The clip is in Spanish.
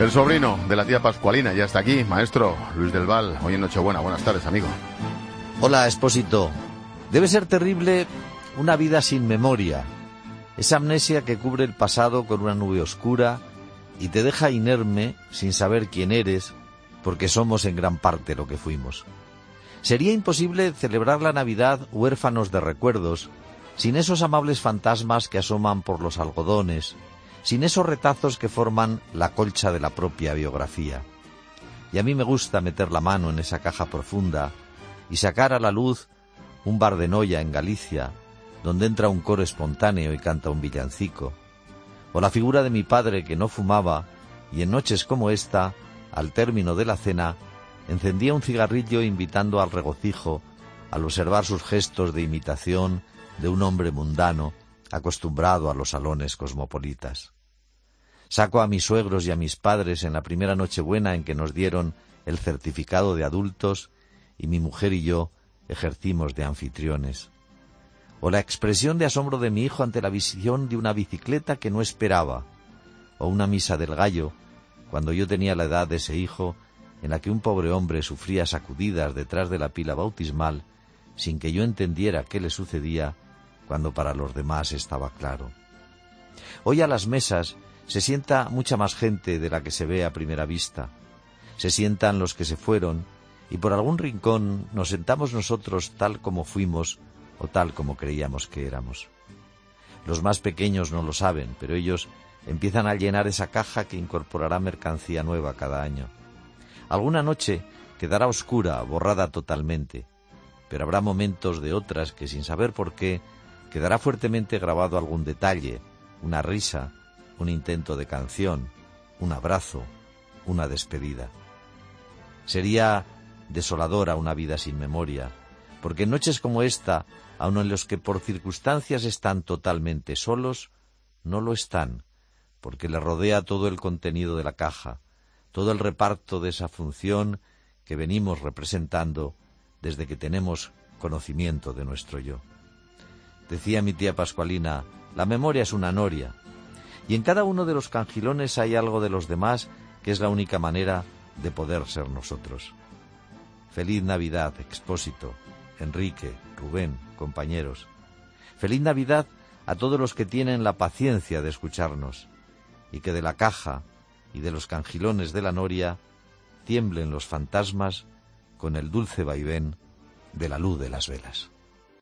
El sobrino de la tía Pascualina ya está aquí, maestro Luis del Val. Hoy en Nochebuena. Buenas tardes, amigo. Hola, Expósito. Debe ser terrible una vida sin memoria. Esa amnesia que cubre el pasado con una nube oscura y te deja inerme sin saber quién eres, porque somos en gran parte lo que fuimos. Sería imposible celebrar la Navidad huérfanos de recuerdos, sin esos amables fantasmas que asoman por los algodones, sin esos retazos que forman la colcha de la propia biografía. Y a mí me gusta meter la mano en esa caja profunda y sacar a la luz un bar de Noia en Galicia, donde entra un coro espontáneo y canta un villancico, o la figura de mi padre que no fumaba y en noches como esta, al término de la cena, encendía un cigarrillo invitando al regocijo al observar sus gestos de imitación de un hombre mundano acostumbrado a los salones cosmopolitas. Saco a mis suegros y a mis padres en la primera Nochebuena en que nos dieron el certificado de adultos y mi mujer y yo ejercimos de anfitriones. O la expresión de asombro de mi hijo ante la visión de una bicicleta que no esperaba, o una misa del gallo, cuando yo tenía la edad de ese hijo, en la que un pobre hombre sufría sacudidas detrás de la pila bautismal, sin que yo entendiera qué le sucedía, cuando para los demás estaba claro. Hoy a las mesas se sienta mucha más gente de la que se ve a primera vista. Se sientan los que se fueron, y por algún rincón nos sentamos nosotros tal como fuimos o tal como creíamos que éramos. Los más pequeños no lo saben, pero ellos empiezan a llenar esa caja que incorporará mercancía nueva cada año. Alguna noche quedará oscura, borrada totalmente, pero habrá momentos de otras que, sin saber por qué, quedará fuertemente grabado algún detalle, una risa, un intento de canción, un abrazo, una despedida. Sería desoladora una vida sin memoria, porque en noches como esta, aun en los que por circunstancias están totalmente solos, no lo están, porque le rodea todo el contenido de la caja, todo el reparto de esa función que venimos representando desde que tenemos conocimiento de nuestro yo. Decía mi tía Pascualina, la memoria es una noria, y en cada uno de los cangilones hay algo de los demás que es la única manera de poder ser nosotros. Feliz Navidad, Expósito, Enrique, Rubén, compañeros. Feliz Navidad a todos los que tienen la paciencia de escucharnos, y que de la caja y de los cangilones de la noria tiemblen los fantasmas con el dulce vaivén de la luz de las velas.